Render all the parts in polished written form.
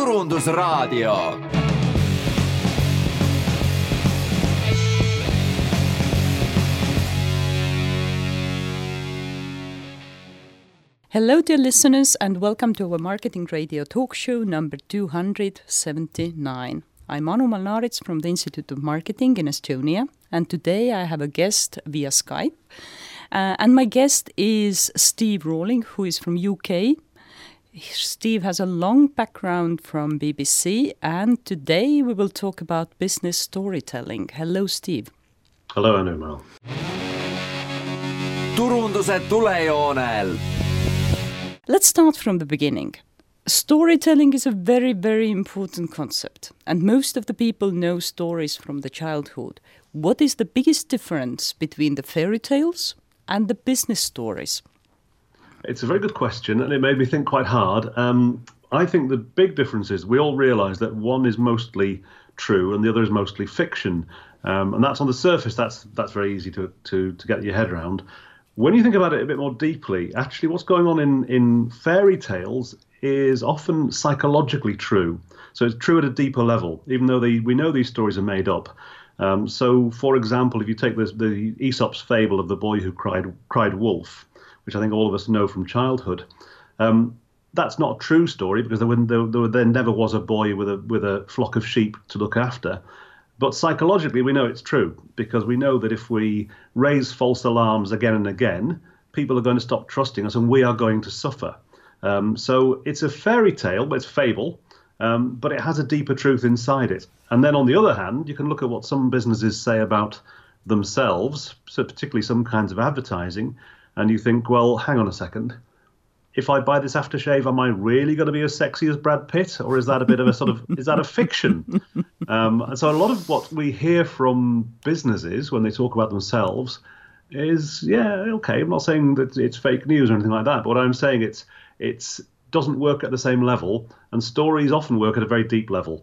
Turundusraadio. Hello, dear listeners, and welcome to our Marketing Radio talk show number 279. I'm Anu Malnaritz from the Institute of Marketing in Estonia, and today I have a guest via Skype. And my guest is Steve Rawling, who is from UK. Steve has a long background from BBC, and today we will talk about business storytelling. Hello, Steve. Hello, Anu Mal. Turunduse tulejoonel. Let's start from the beginning. Storytelling is a very, very important concept, and most of the people know stories from the childhood. What is the biggest difference between the fairy tales and the business stories? It's a very good question, and it made me think quite hard. I think the big difference is we all realise that one is mostly true and the other is mostly fiction. And that's on the surface, that's very easy to get your head around. When you think about it a bit more deeply, actually what's going on in fairy tales is often psychologically true. So it's true at a deeper level, even though we know these stories are made up. So, for example, if you take the Aesop's fable of the boy who cried wolf, which I think all of us know from childhood, that's not a true story because there never was a boy with a flock of sheep to look after. But psychologically, we know it's true because we know that if we raise false alarms again and again, people are going to stop trusting us and we are going to suffer. So it's a fairy tale, but it's fable, but it has a deeper truth inside it. And then on the other hand, you can look at what some businesses say about themselves, so particularly some kinds of advertising, and you think, well, hang on a second. If I buy this aftershave, am I really going to be as sexy as Brad Pitt? Or is that a bit of is that a fiction? And so a lot of what we hear from businesses when they talk about themselves is, yeah, okay, I'm not saying that it's fake news or anything like that, but what I'm saying it's doesn't work at the same level, and stories often work at a very deep level.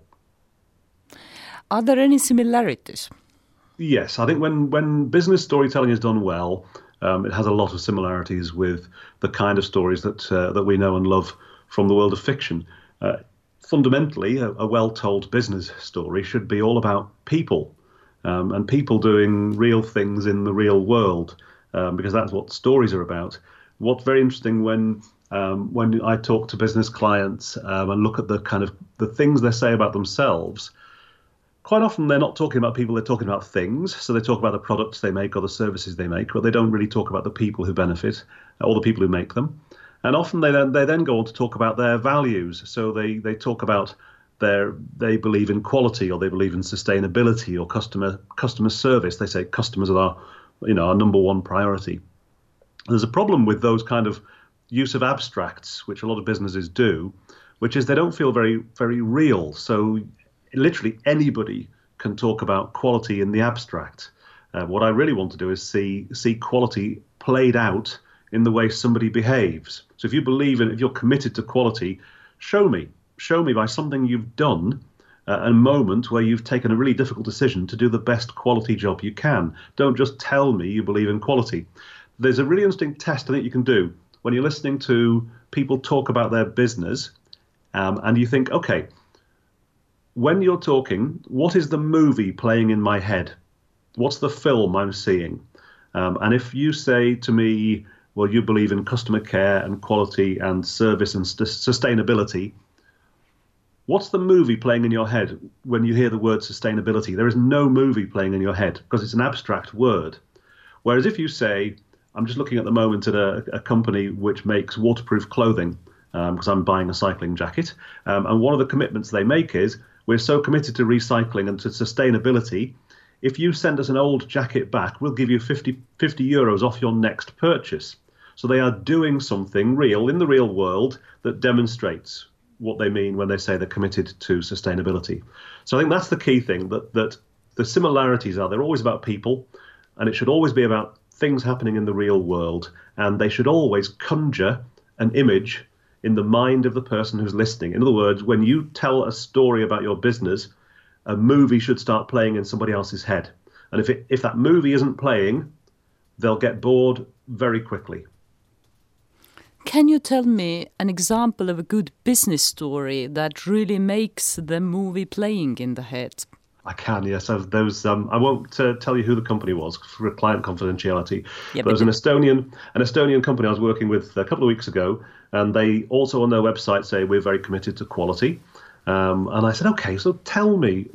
Are there any similarities? Yes, I think when business storytelling is done well, it has a lot of similarities with the kind of stories that we know and love from the world of fiction. Fundamentally, a well-told business story should be all about people and people doing real things in the real world, because that's what stories are about. What's very interesting when I talk to business clients and look at the things they say about themselves, quite often they're not talking about people, they're talking about things. So they talk about the products they make or the services they make, but they don't really talk about the people who benefit or the people who make them. And often they then go on to talk about their values. So they talk about they believe in quality, or they believe in sustainability, or customer service. They say customers are our number one priority. There's a problem with those kind of use of abstracts, which a lot of businesses do, which is they don't feel very, very real. So literally anybody can talk about quality in the abstract. What I really want to do is see quality played out in the way somebody behaves. So if you're committed to quality, show me by something you've done, a moment where you've taken a really difficult decision to do the best quality job you can. Don't just tell me you believe in quality. There's a really interesting test I think you can do when you're listening to people talk about their business, and you think, okay, when you're talking, what is the movie playing in my head? What's the film I'm seeing? And if you say to me, well, you believe in customer care and quality and service and sustainability, what's the movie playing in your head when you hear the word sustainability? There is no movie playing in your head because it's an abstract word. Whereas if you say, I'm just looking at the moment at a company which makes waterproof clothing, because I'm buying a cycling jacket, and one of the commitments they make is, we're so committed to recycling and to sustainability, if you send us an old jacket back, we'll give you 50 euros off your next purchase. So they are doing something real in the real world that demonstrates what they mean when they say they're committed to sustainability. So I think that's the key thing, that the similarities are, they're always about people, and it should always be about things happening in the real world, and they should always conjure an image in the mind of the person who's listening. In other words, when you tell a story about your business, a movie should start playing in somebody else's head. And if that movie isn't playing, they'll get bored very quickly. Can you tell me an example of a good business story that really makes the movie playing in the head? I can, yes. So those, I won't tell you who the company was for client confidentiality. Yeah, but it was an Estonian company I was working with a couple of weeks ago, and they also on their website say we're very committed to quality. And I said, okay, so tell me,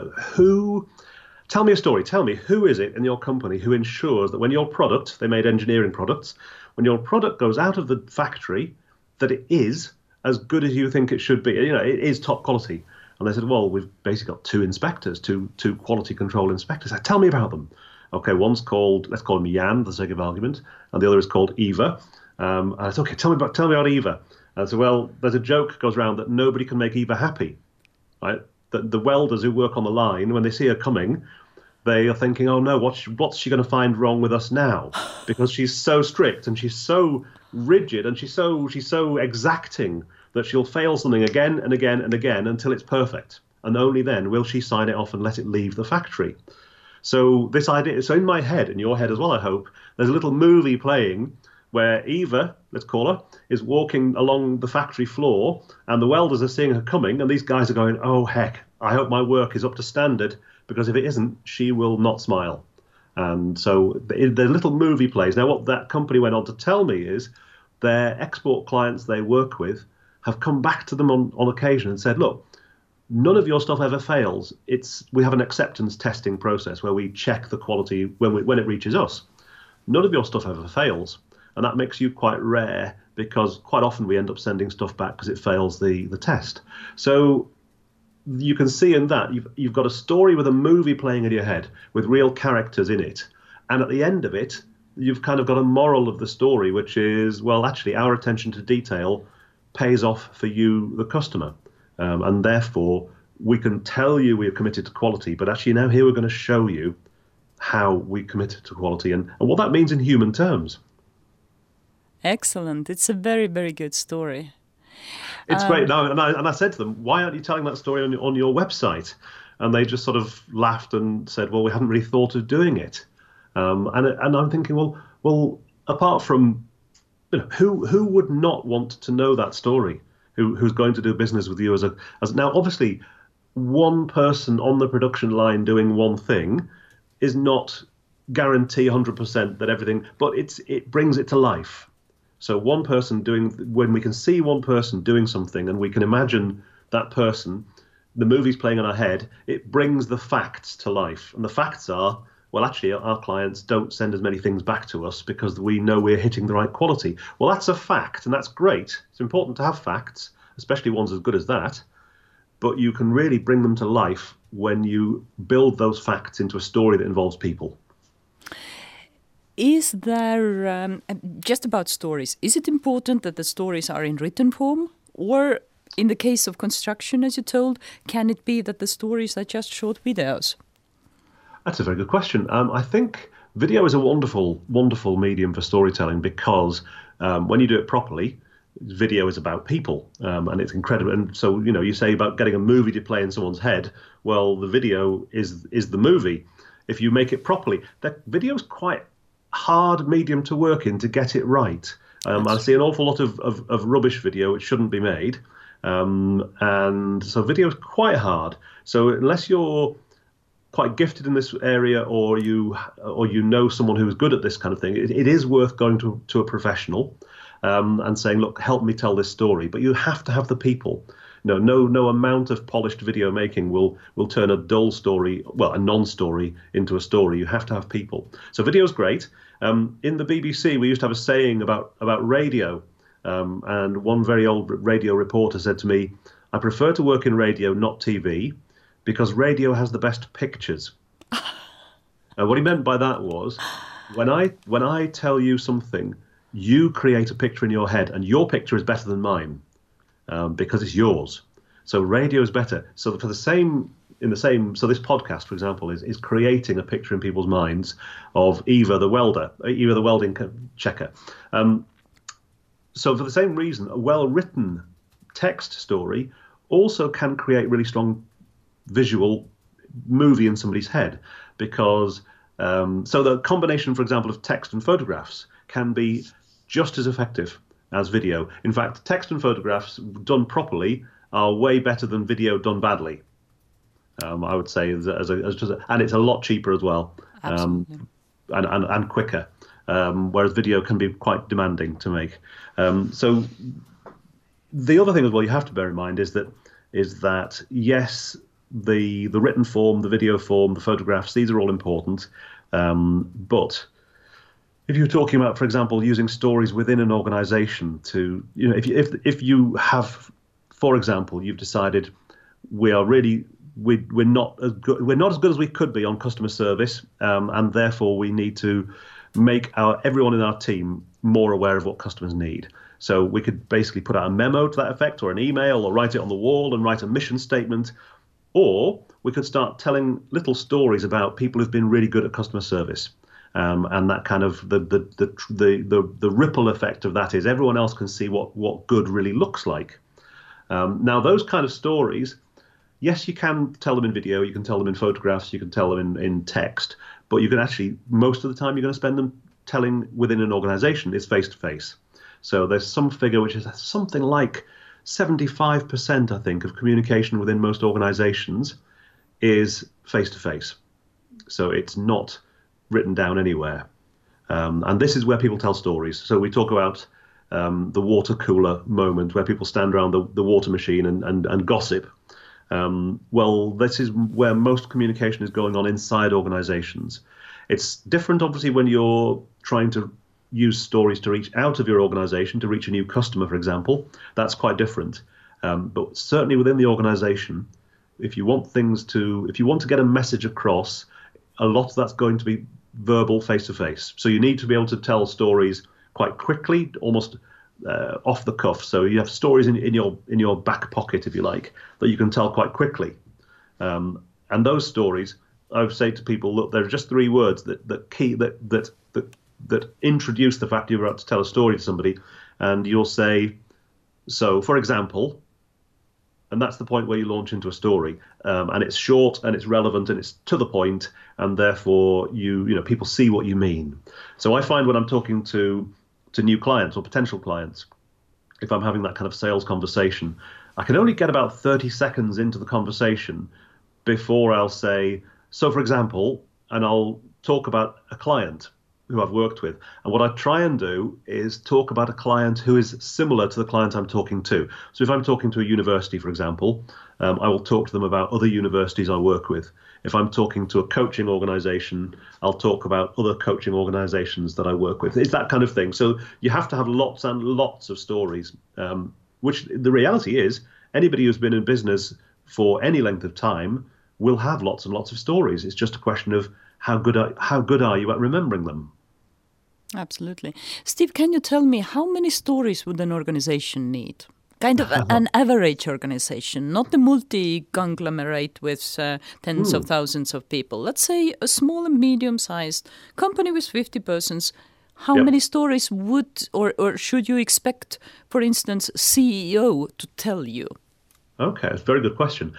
tell me a story. Tell me, who is it in your company who ensures that when your product, they made engineering products, when your product goes out of the factory, that it is as good as you think it should be. It is top quality. And they said, well, we've basically got two inspectors, two quality control inspectors. I said, tell me about them. Okay, one's called, let's call him Jan for the sake of argument, and the other is called Eva. And I said, okay, tell me about Eva. And I said, well, there's a joke goes around that nobody can make Eva happy, right? That the welders who work on the line, when they see her coming, they are thinking, oh no, what's she going to find wrong with us now? Because she's so strict and she's so rigid and she's so exacting that she'll fail something again and again and again until it's perfect. And only then will she sign it off and let it leave the factory. So this idea, so in my head, in your head as well, I hope, there's a little movie playing where Eva, let's call her, is walking along the factory floor and the welders are seeing her coming and these guys are going, oh heck, I hope my work is up to standard, because if it isn't, she will not smile. And so the little movie plays. Now, what that company went on to tell me is their export clients they work with have come back to them on occasion and said, look, none of your stuff ever fails. We have an acceptance testing process where we check the quality when it reaches us. None of your stuff ever fails. And that makes you quite rare because quite often we end up sending stuff back because it fails the test. So you can see in that you've got a story with a movie playing in your head with real characters in it. And at the end of it, you've kind of got a moral of the story, which is, well, actually, our attention to detail pays off for you, the customer. And therefore, we can tell you we're committed to quality, but actually now here we're going to show you how we commit to quality and what that means in human terms. Excellent. It's a very, very good story. It's great. No, and I said to them, why aren't you telling that story on your website? And they just sort of laughed and said, well, we hadn't really thought of doing it. And I'm thinking, well, apart from, who would not want to know that story? Who's going to do business with you as now? Obviously, one person on the production line doing one thing is not guarantee 100% that everything, but it brings it to life. So one person when we can see one person doing something and we can imagine that person, the movie's playing in our head, it brings the facts to life. And the facts are, well, actually, our clients don't send as many things back to us because we know we're hitting the right quality. Well, that's a fact, and that's great. It's important to have facts, especially ones as good as that. But you can really bring them to life when you build those facts into a story that involves people. Is there, just about stories, is it important that the stories are in written form? Or in the case of construction, as you told, can it be that the stories are just short videos? That's a very good question. I think video is a wonderful, wonderful medium for storytelling because when you do it properly, video is about people and it's incredible. And so, you say about getting a movie to play in someone's head. Well, the video is the movie. If you make it properly, that video is quite hard medium to work in to get it right. I see an awful lot of rubbish video which shouldn't be made. And so video is quite hard. So unless you're quite gifted in this area or you know someone who is good at this kind of thing, it is worth going to a professional and saying, look, help me tell this story. But you have to have the people. No amount of polished video making will turn a dull story, well, a non-story, into a story. You have to have people. So video is great. In the BBC, we used to have a saying about radio, and one very old radio reporter said to me, I prefer to work in radio, not TV, because radio has the best pictures. What he meant by that was, when I tell you something, you create a picture in your head, and your picture is better than mine. Because it's yours. So radio is better. So so this podcast, for example, is creating a picture in people's minds of Eva the welder, Eva the welding checker. So for the same reason, a well-written text story also can create really strong visual movie in somebody's head because so the combination, for example, of text and photographs can be just as effective as video. In fact, text and photographs done properly are way better than video done badly. I would say, and it's a lot cheaper as well, and quicker. Whereas video can be quite demanding to make. So the other thing as well you have to bear in mind is that yes, the written form, the video form, the photographs, these are all important. But if you're talking about, for example, using stories within an organization to, if you have, for example, you've decided we're not as good as we could be on customer service, and therefore we need to make everyone in our team more aware of what customers need. So we could basically put out a memo to that effect, or an email, or write it on the wall and write a mission statement, or we could start telling little stories about people who've been really good at customer service. And that kind of the ripple effect of that is everyone else can see what good really looks like. Now those kind of stories, yes, you can tell them in video, you can tell them in photographs, you can tell them in text, but you can actually, most of the time you're going to spend them telling within an organization is face-to-face. So there's some figure which is something like 75%, I think, of communication within most organizations is face-to-face. So it's not written down anywhere. And this is where people tell stories. So we talk about the water cooler moment where people stand around the water machine and gossip. Well, this is where most communication is going on inside organizations. It's different, obviously, when you're trying to use stories to reach out of your organization, to reach a new customer, for example. That's quite different. But certainly within the organization, if you want to get a message across, a lot of that's going to be verbal, face-to-face. So you need to be able to tell stories quite quickly, almost off the cuff. So you have stories in your back pocket, if you like, that you can tell quite quickly. And those stories, I would say to people, look, there are just 3 words that introduce the fact you're about to tell a story to somebody, and you'll say, so, for example, and that's the point where you launch into a story, and it's short and it's relevant and it's to the point, and therefore people see what you mean. So I find when I'm talking to new clients or potential clients, if I'm having that kind of sales conversation, I can only get about 30 seconds into the conversation before I'll say, so for example, and I'll talk about a client who I've worked with. And what I try and do is talk about a client who is similar to the client I'm talking to. So if I'm talking to a university, for example, I will talk to them about other universities I work with. If I'm talking to a coaching organization, I'll talk about other coaching organizations that I work with. It's that kind of thing. So you have to have lots and lots of stories, which the reality is anybody who's been in business for any length of time will have lots and lots of stories. It's just a question of how good are you at remembering them? Absolutely. Steve, can you tell me how many stories would an organization need? Kind of an average organization, not the multi-conglomerate with tens of thousands of people. Let's say a small and medium-sized company with 50 persons. How many stories would or should you expect, for instance, CEO to tell you? Okay, that's a very good question.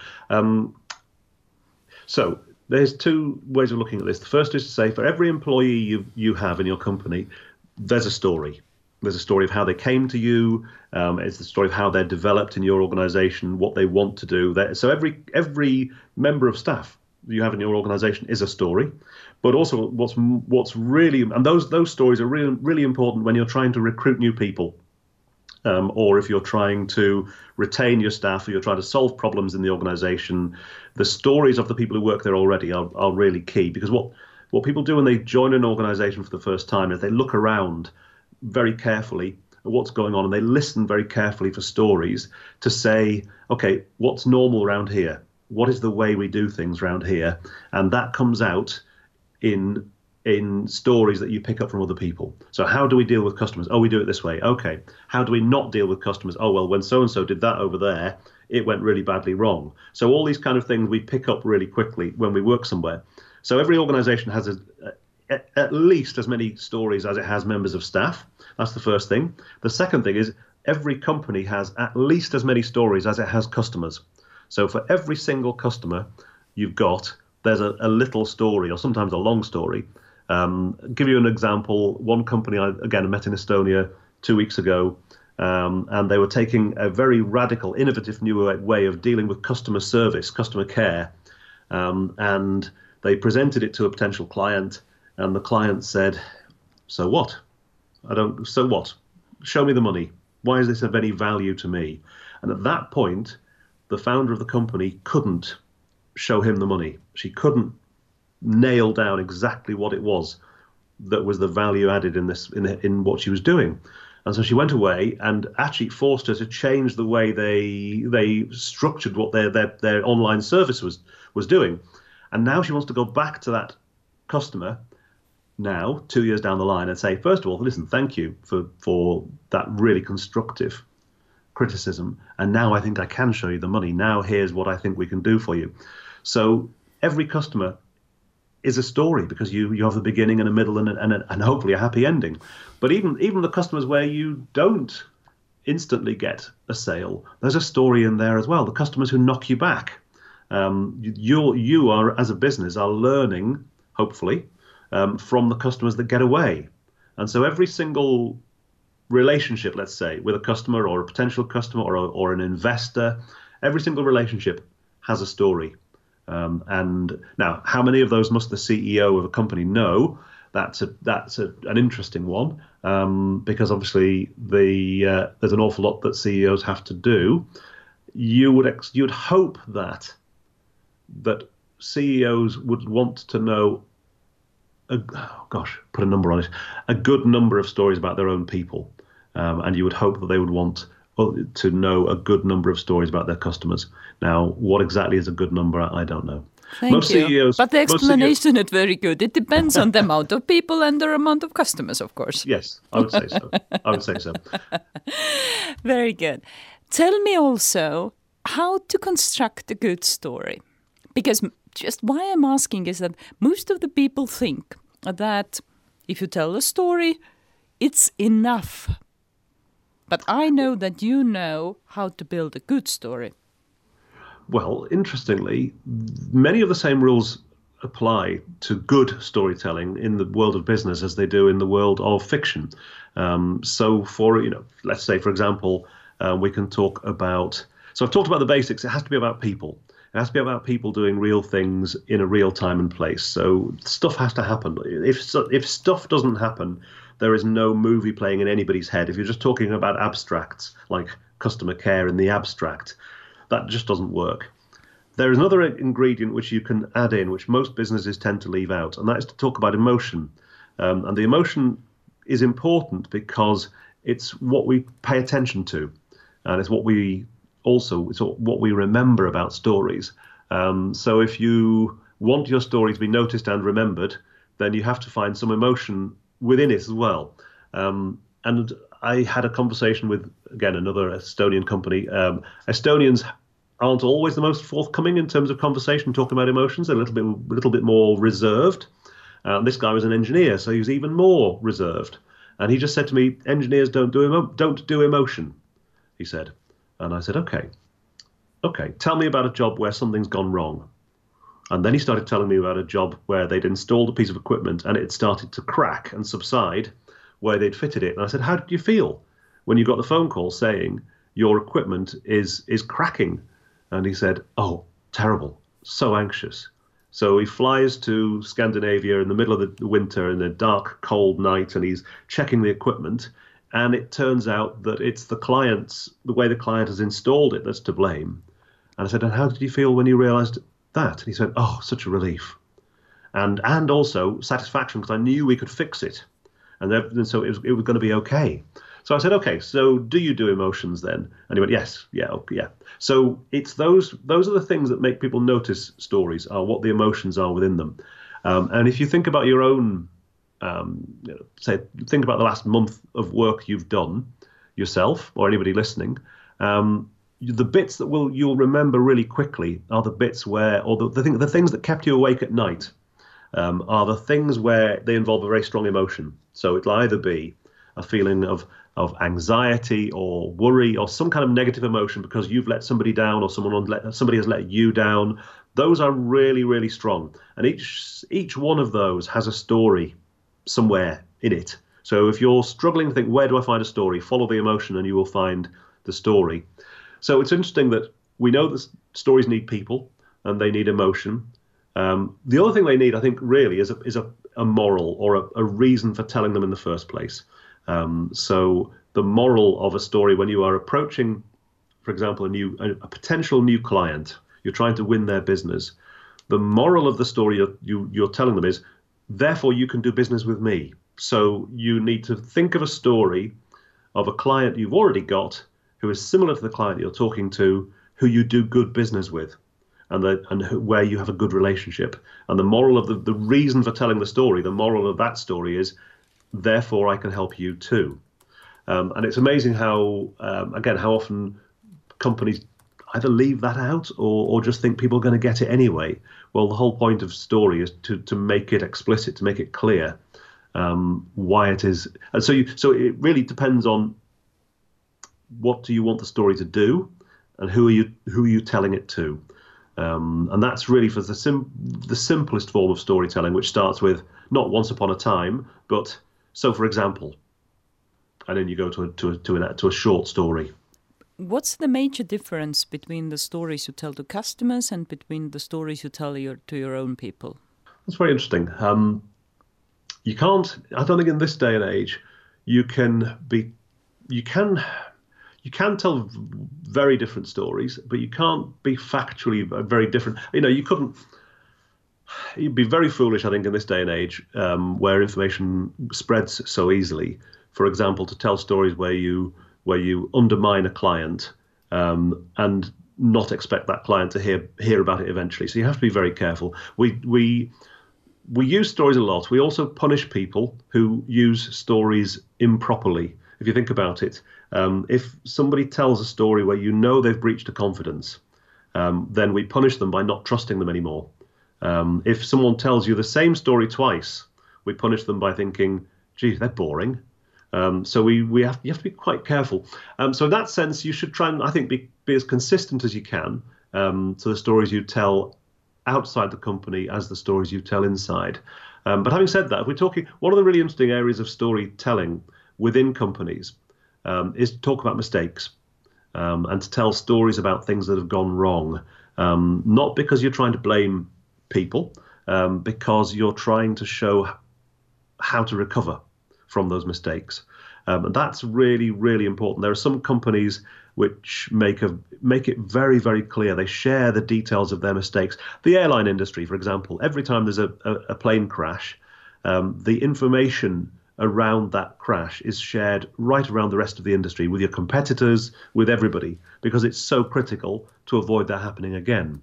So there's 2 ways of looking at this. The first is to say for every employee you have in your company, there's a story. There's a story of how they came to you. It's the story of how they're developed in your organization, what they want to do. So every member of staff you have in your organization is a story. But also what's really, and those stories are really, really important when you're trying to recruit new people. Or if you're trying to retain your staff, or you're trying to solve problems in the organization, the stories of the people who work there already are really key. Because what people do when they join an organization for the first time is they look around very carefully at what's going on, and they listen very carefully for stories to say, okay, what's normal around here? What is the way we do things around here? And that comes out in stories that you pick up from other people. So how do we deal with customers? Oh, we do it this way. Okay. How do we not deal with customers? Oh, well, when so-and-so did that over there, it went really badly wrong. So all these kind of things we pick up really quickly when we work somewhere. So every organization has at least as many stories as it has members of staff. That's the first thing. The second thing is every company has at least as many stories as it has customers. So for every single customer there's a little story, or sometimes a long story. Give you an example. One company I met in Estonia 2 weeks ago. and they were taking a very radical, innovative new way of dealing with customer service, customer care, and they presented it to a potential client, and the client said, "So what? So what? Show me the money. Why is this of any value to me?" And at that point, the founder of the company couldn't show him the money. She couldn't nail down exactly what it was that was the value added in what she was doing. And so she went away and actually forced her to change the way they structured what their online service was doing. And now she wants to go back to that customer now, 2 years down the line, and say, first of all, listen, thank you for that really constructive criticism. And now I think I can show you the money. Now here's what I think we can do for you. So every customer is a story, because you have the beginning and a middle and hopefully a happy ending. But even the customers where you don't instantly get a sale, there's a story in there as well. The customers who knock you back. You are, as a business, are learning, hopefully, from the customers that get away. And so every single relationship, let's say, with a customer or a potential customer or an investor, every single relationship has a story. And now, how many of those must the CEO of a company know? That's an interesting one, because obviously there's an awful lot that CEOs have to do. You would hope that CEOs would want to know, put a number on it, a good number of stories about their own people, and you would hope that they would want to know a good number of stories about their customers. Now, what exactly is a good number? I don't know. Thank you. But the explanation is very good. It depends on the amount of people and the amount of customers, of course. Yes, I would say so. Very good. Tell me also how to construct a good story. Because just why I'm asking is that most of the people think that if you tell a story, it's enough. But I know that you know how to build a good story. Well, interestingly, many of the same rules apply to good storytelling in the world of business as they do in the world of fiction. So let's say, for example, we can talk about, so I've talked about the basics. It has to be about people. It has to be about people doing real things in a real time and place. So stuff has to happen. If stuff doesn't happen, there is no movie playing in anybody's head. If you're just talking about abstracts, like customer care in the abstract, that just doesn't work. There is another ingredient which you can add in, which most businesses tend to leave out, and that is to talk about emotion. And the emotion is important because it's what we pay attention to, and it's what we remember about stories. So if you want your story to be noticed and remembered, then you have to find some emotion within it as well. And I had a conversation with, again, another Estonian company. Estonians aren't always the most forthcoming in terms of conversation, talking about emotions. They're a little bit more reserved. This guy was an engineer, so he was even more reserved. And he just said to me, "Engineers don't do emotion," he said. And I said, okay, tell me about a job where something's gone wrong. And then he started telling me about a job where they'd installed a piece of equipment and it started to crack and subside where they'd fitted it. And I said, how did you feel when you got the phone call saying your equipment is cracking? And he said, oh, terrible, so anxious. So he flies to Scandinavia in the middle of the winter in a dark, cold night, and he's checking the equipment. And it turns out that it's the way the client has installed it that's to blame. And I said, and how did you feel when you realized that? And he said, oh, such a relief. And also satisfaction, because I knew we could fix it. And so it was going to be okay. So I said, okay, so do you do emotions then? And he went, yes, yeah, okay, yeah. So it's those are the things that make people notice stories, are what the emotions are within them. And if you think about your own, think about the last month of work you've done yourself or anybody listening, the bits that you'll remember really quickly are the bits where, or the things that kept you awake at night, are the things where they involve a very strong emotion. So it'll either be a feeling of anxiety or worry or some kind of negative emotion because you've let somebody down or somebody has let you down. Those are really, really strong. And each one of those has a story somewhere in it So if you're struggling to think, where do I find a story? Follow the emotion and you will find the story. So it's interesting that we know that stories need people and they need emotion. The other thing they need, I think, really is a moral or a reason for telling them in the first place. So the moral of a story when you are approaching, for example, a potential new client, you're trying to win their business. The moral of the story you're telling them is, therefore you can do business with me. So you need to think of a story of a client you've already got who is similar to the client you're talking to, who you do good business with, and where you have a good relationship. And the moral of the reason for telling the story, the moral of that story is, therefore I can help you too. And it's amazing how often companies either leave that out or just think people are going to get it anyway. Well, the whole point of story is to make it explicit, to make it clear why it is. And so it really depends on what do you want the story to do, and who are you telling it to. And that's really for the simplest form of storytelling, which starts with not once upon a time, but so for example, and then you go to a short story. What's the major difference between the stories you tell to customers and between the stories you tell to your own people? That's very interesting. You can't. I don't think in this day and age you can tell very different stories, but you can't be factually very different. You'd be very foolish, I think, in this day and age where information spreads so easily. For example, to tell stories where you undermine a client and not expect that client to hear about it eventually. So you have to be very careful. We use stories a lot. We also punish people who use stories improperly. If you think about it, if somebody tells a story where you know they've breached a confidence, then we punish them by not trusting them anymore. If someone tells you the same story twice, we punish them by thinking, gee, they're boring. So you have to be quite careful. So in that sense, you should try and, I think, be as consistent as you can to the stories you tell outside the company as the stories you tell inside. But having said that, if we're talking, one of the really interesting areas of storytelling within companies is to talk about mistakes and to tell stories about things that have gone wrong. Not because you're trying to blame people, because you're trying to show how to recover from those mistakes. And that's really, really important. There are some companies which make it very, very clear. They share the details of their mistakes. The airline industry, for example, every time there's a plane crash, the information around that crash is shared right around the rest of the industry, with your competitors, with everybody, because it's so critical to avoid that happening again.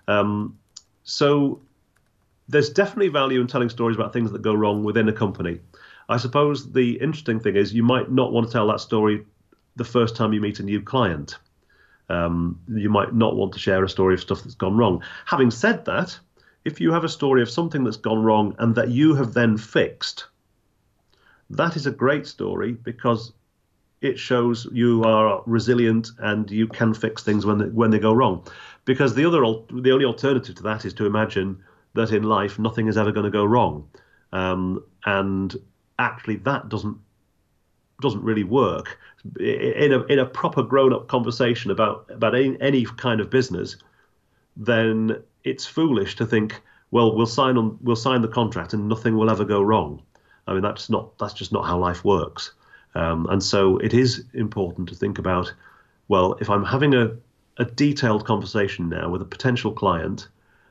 So there's definitely value in telling stories about things that go wrong within a company. I suppose the interesting thing is you might not want to tell that story the first time you meet a new client. You might not want to share a story of stuff that's gone wrong. Having said that, if you have a story of something that's gone wrong and that you have then fixed, that is a great story because it shows you are resilient and you can fix things when they go wrong. Because the only alternative to that is to imagine that in life nothing is ever going to go wrong, and actually that doesn't really work. In a proper grown-up conversation about any kind of business, then it's foolish to think, well, we'll sign the contract and nothing will ever go wrong. I mean, that's just not how life works. And so it is important to think about, well, if I'm having a detailed conversation now with a potential client,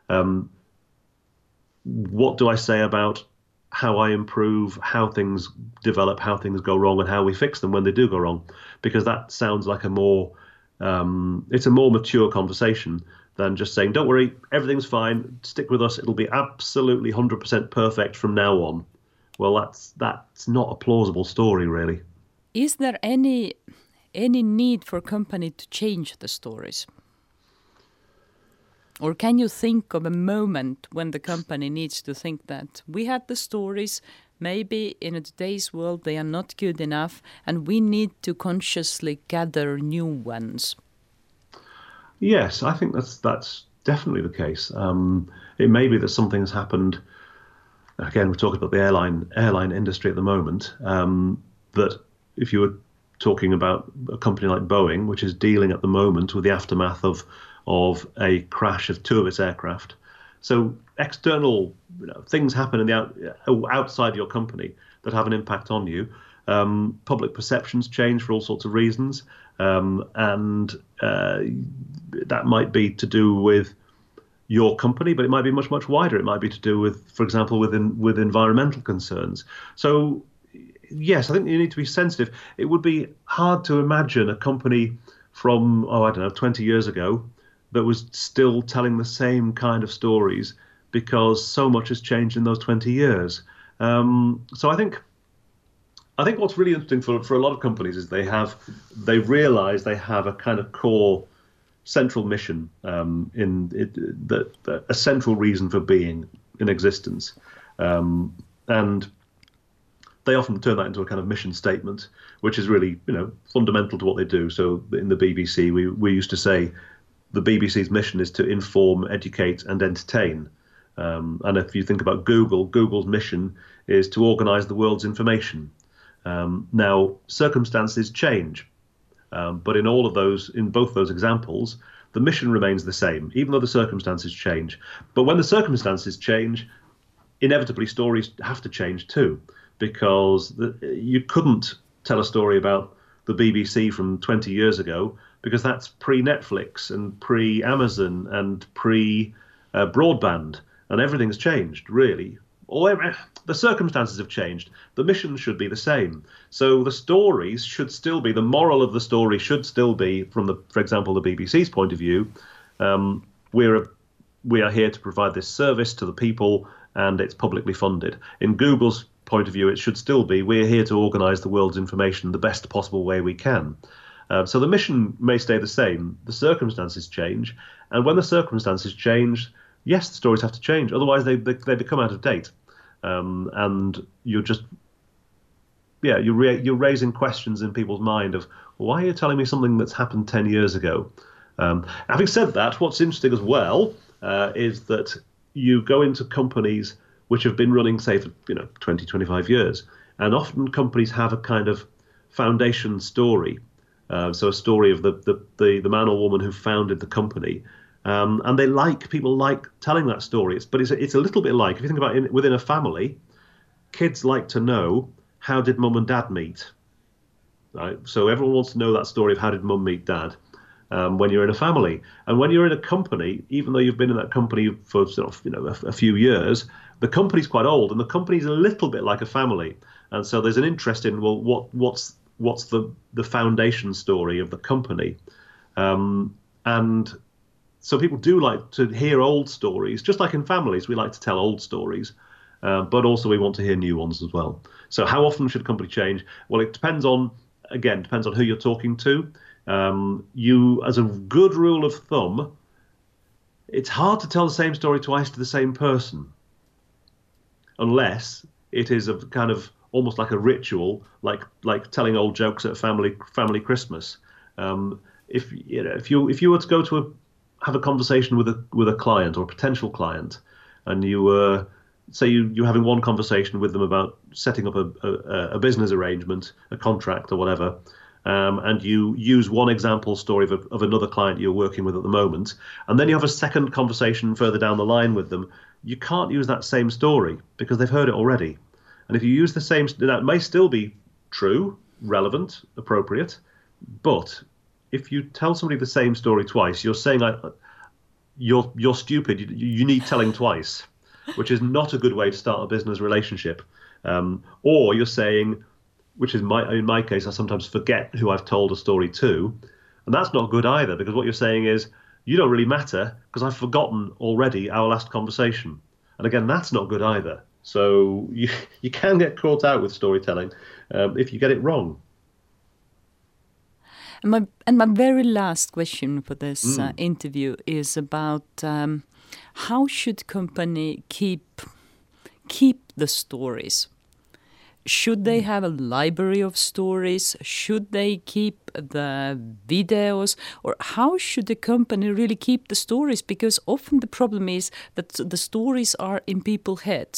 what do I say about how I improve, how things develop, how things go wrong, and how we fix them when they do go wrong? Because that sounds like it's a more mature conversation than just saying, don't worry, everything's fine, stick with us, it'll be absolutely 100% perfect from now on. Well, that's not a plausible story, really. Is there any need for a company to change the stories? Or can you think of a moment when the company needs to think that we had the stories, maybe in today's world they are not good enough, and we need to consciously gather new ones? Yes, I think that's definitely the case. It may be that something has happened again, we're talking about the airline industry at the moment, that if you were talking about a company like Boeing, which is dealing at the moment with the aftermath of a crash of 2 of its aircraft. So external things happen in the outside your company that have an impact on you. Public perceptions change for all sorts of reasons, and that might be to do with your company, but it might be much, much wider. It might be to do with, for example, with environmental concerns. So yes, I think you need to be sensitive. It would be hard to imagine a company from, 20 years ago that was still telling the same kind of stories, because so much has changed in those 20 years. So I think what's really interesting for a lot of companies is they realize they have a kind of core central mission, a central reason for being in existence. And they often turn that into a kind of mission statement, which is really, fundamental to what they do. So in the BBC, we used to say the BBC's mission is to inform, educate, and entertain. And if you think about Google's mission is to organize the world's information. Now, circumstances change, but in both those examples, the mission remains the same, even though the circumstances change. But when the circumstances change, inevitably stories have to change too, because you couldn't tell a story about the BBC from 20 years ago, because that's pre-Netflix and pre-Amazon and pre-broadband, and everything's changed, really. The circumstances have changed. The mission should be the same. So the stories should still be, the moral of the story should still be, for example, the BBC's point of view, we are here to provide this service to the people, and it's publicly funded. In Google's point of view, it should still be, we're here to organize the world's information the best possible way we can. So the mission may stay the same. The circumstances change. And when the circumstances change, yes, the stories have to change. Otherwise, they become out of date. And you're just, you're raising questions in people's mind of, why are you telling me something that's happened 10 years ago? Having said that, what's interesting as well is that you go into companies which have been running, say, for 20, 25 years, and often companies have a kind of foundation story. So a story of the man or woman who founded the company. And people like telling that story. But it's a little bit like, if you think about it, within a family, kids like to know, how did mum and dad meet? Right? So everyone wants to know that story of how did mum meet dad when you're in a family. And when you're in a company, even though you've been in that company for a few years, the company's quite old, and the company's a little bit like a family. And so there's an interest in, well, what's the foundation story of the company? And so people do like to hear old stories, just like in families, we like to tell old stories, but also we want to hear new ones as well. So how often should a company change? Well, it depends on who you're talking to. You, as a good rule of thumb, it's hard to tell the same story twice to the same person, unless it is a kind of almost like a ritual, like telling old jokes at a family Christmas. If you were to go to have a conversation with a client or a potential client, and you say you're having one conversation with them about setting up a business arrangement, a contract or whatever, and you use one example story of another client you're working with at the moment, and then you have a second conversation further down the line with them, you can't use that same story because they've heard it already. And if you use the same, that may still be true, relevant, appropriate, but if you tell somebody the same story twice, you're saying you're stupid. You need telling twice, which is not a good way to start a business relationship. Or you're saying, which is in my case, I sometimes forget who I've told a story to, and that's not good either, because what you're saying is, you don't really matter because I've forgotten already our last conversation. And again, that's not good either. So you can get caught out with storytelling if you get it wrong. And my very last question for this interview is about how should company keep the stories? Should they have a library of stories? Should they keep the videos? Or how should the company really keep the stories? Because often the problem is that the stories are in people's heads.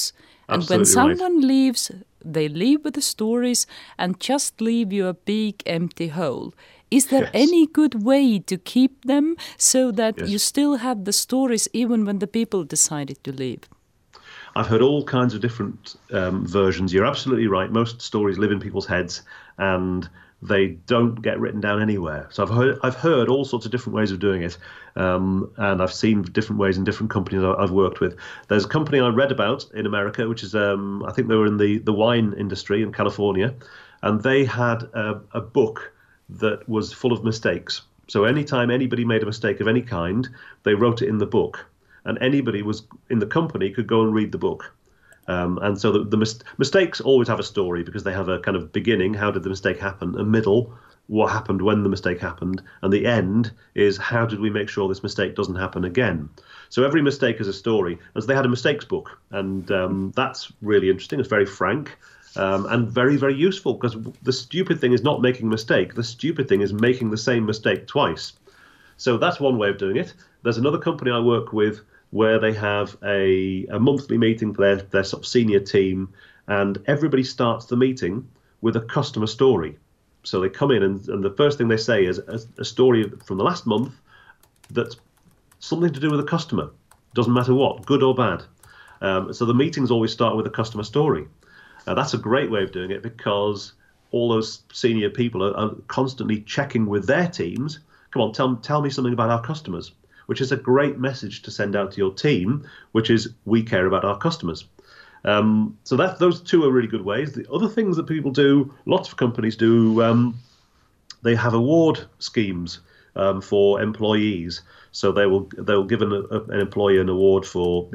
And when Absolutely right. someone leaves, they leave with the stories and just leave you a big empty hole. Is there Yes. any good way to keep them so that Yes. you still have the stories even when the people decided to leave? I've heard all kinds of different versions. You're absolutely right. Most stories live in people's heads, and they don't get written down anywhere. So I've heard all sorts of different ways of doing it, and I've seen different ways in different companies I've worked with. There's a company I read about in America, which is I think they were in the wine industry in California, and they had a book that was full of mistakes. So anytime anybody made a mistake of any kind, they wrote it in the book, and anybody was in the company could go and read the book. And so the mistakes always have a story because they have a kind of beginning, how did the mistake happen, a middle, what happened when the mistake happened, and the end is how did we make sure this mistake doesn't happen again. So every mistake is a story. And so they had a mistakes book, and that's really interesting. It's very frank. And very, very useful, because the stupid thing is not making a mistake. The stupid thing is making the same mistake twice. So that's one way of doing it. There's another company I work with where they have a monthly meeting for their sort of senior team, and everybody starts the meeting with a customer story. So they come in, and the first thing they say is a story from the last month that's something to do with a customer. Doesn't matter what, good or bad. So the meetings always start with a customer story. That's a great way of doing it, because all those senior people are constantly checking with their teams. Come on, tell me something about our customers, which is a great message to send out to your team, which is we care about our customers. So those two are really good ways. The other things that people do, lots of companies do, they have award schemes for employees. So they'll give an employee an award for,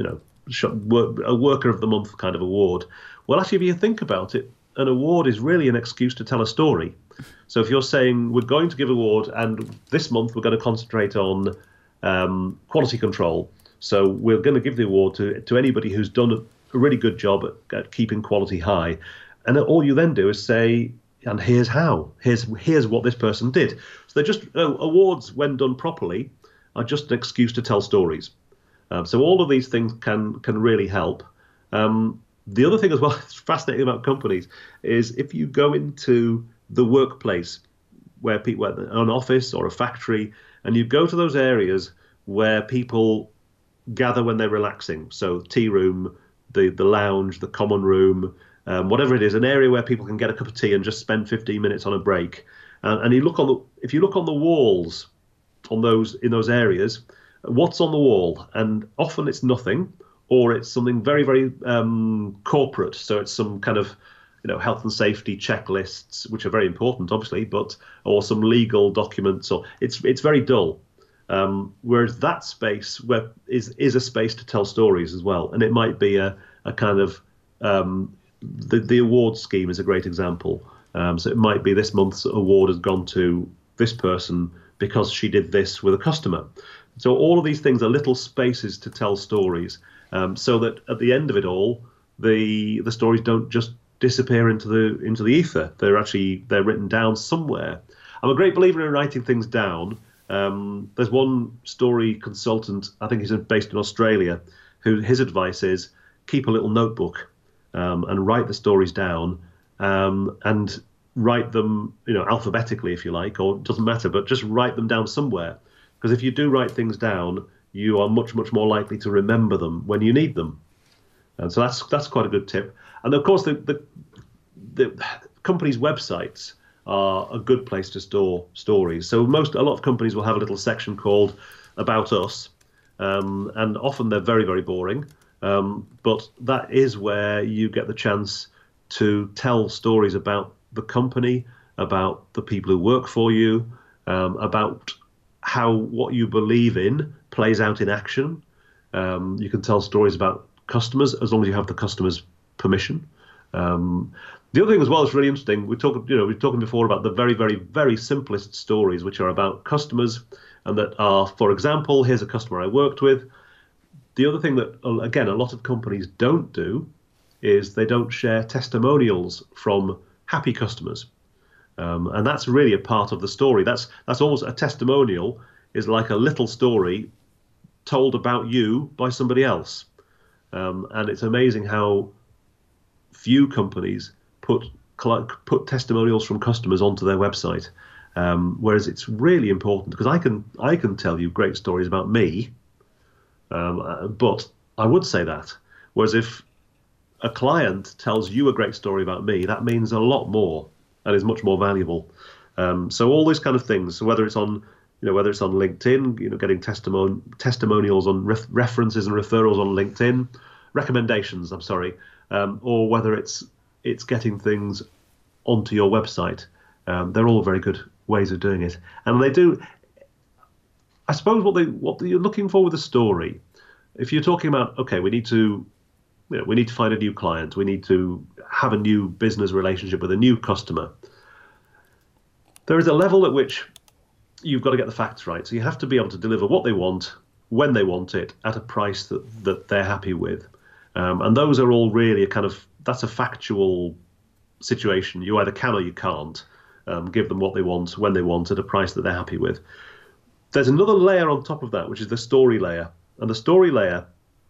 a worker of the month kind of award. Well, actually, if you think about it, an award is really an excuse to tell a story. So if you're saying we're going to give an award, and this month we're going to concentrate on quality control, so we're going to give the award to anybody who's done a really good job at keeping quality high, and all you then do is say, and here's how, here's what this person did. So they're just awards, when done properly, are just an excuse to tell stories. So all of these things can really help. The other thing as well that's fascinating about companies is if you go into the workplace, where people, an office or a factory, and you go to those areas where people gather when they're relaxing. So tea room, the lounge, the common room, whatever it is, an area where people can get a cup of tea and just spend 15 minutes on a break. And if you look on the walls in those areas, what's on the wall? And often it's nothing, or it's something very, very corporate. So it's some kind of health and safety checklists, which are very important, obviously, or some legal documents, or it's very dull. Whereas that space is a space to tell stories as well, and it might be a kind of the award scheme is a great example. So it might be this month's award has gone to this person because she did this with a customer. So all of these things are little spaces to tell stories, so that at the end of it all, the stories don't just disappear into the ether. They're written down somewhere. I'm a great believer in writing things down. There's one story consultant, I think he's based in Australia, his advice is keep a little notebook and write the stories down, and write them alphabetically if you like, or it doesn't matter, but just write them down somewhere. Because if you do write things down, you are much, much more likely to remember them when you need them. And so that's quite a good tip. And of course, the company's websites are a good place to store stories. So a lot of companies will have a little section called About Us, and often they're very, very boring. But that is where you get the chance to tell stories about the company, about the people who work for you, about how what you believe in plays out in action. You can tell stories about customers as long as you have the customer's permission. The other thing as well is really interesting. We're talking before about the very, very, very simplest stories, which are about customers, and that are, for example, here's a customer I worked with. The other thing that, again, a lot of companies don't do is they don't share testimonials from happy customers. And that's really a part of the story. That's almost a testimonial is like a little story told about you by somebody else. And it's amazing how few companies put testimonials from customers onto their website, whereas it's really important because I can tell you great stories about me, but I would say that. Whereas if a client tells you a great story about me, that means a lot more and is much more valuable. So all these kind of things. So whether it's on LinkedIn, getting testimonials on references and referrals on LinkedIn, recommendations, or whether it's getting things onto your website. They're all very good ways of doing it. And they do, I suppose what you're looking for with a story, if you're talking about, okay, we need to find a new client, we need to have a new business relationship with a new customer, there is a level at which you've got to get the facts right. So you have to be able to deliver what they want, when they want it, at a price that they're happy with. And those are all really that's a factual situation. You either can or you can't give them what they want, when they want, at a price that they're happy with. There's another layer on top of that, which is the story layer. And the story layer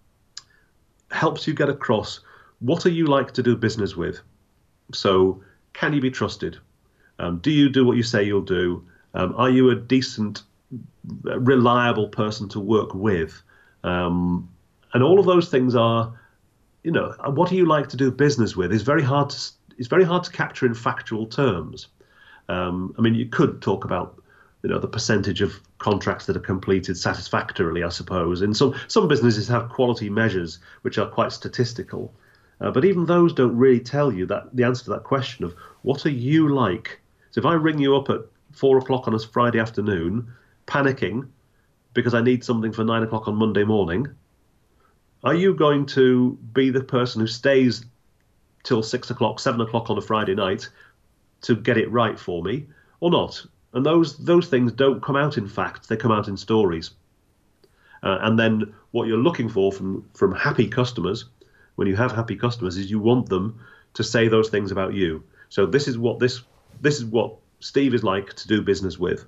helps you get across what are you like to do business with. So can you be trusted? Do you do what you say you'll do? Are you a decent, reliable person to work with? And all of those things are, what do you like to do business with is very hard to capture in factual terms. You could talk about, the percentage of contracts that are completed satisfactorily, I suppose. And some businesses have quality measures which are quite statistical. But even those don't really tell you the answer to that question of what are you like? So if I ring you up at 4 o'clock on a Friday afternoon, panicking because I need something for 9 o'clock on Monday morning, are you going to be the person who stays till 6 o'clock, 7 o'clock on a Friday night to get it right for me or not? And those things don't come out in facts, they come out in stories. And then what you're looking for from happy customers, when you have happy customers, is you want them to say those things about you. So this is what Steve is like to do business with.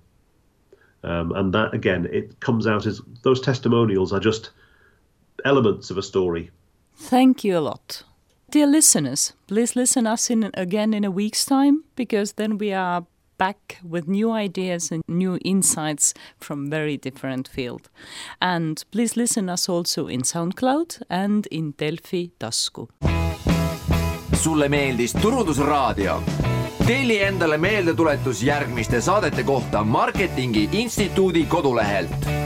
And that, again, it comes out as those testimonials are just elements of a story. Thank you a lot. Dear listeners, please listen us again in a week's time, because then we are back with new ideas and new insights from very different field. And please listen us also in SoundCloud and in Delfi tasku. Sulle meeldis Turundusraadio? Telli endale meeldetuletus järgmiste saadete kohta Marketingi Instituudi kodulehelt.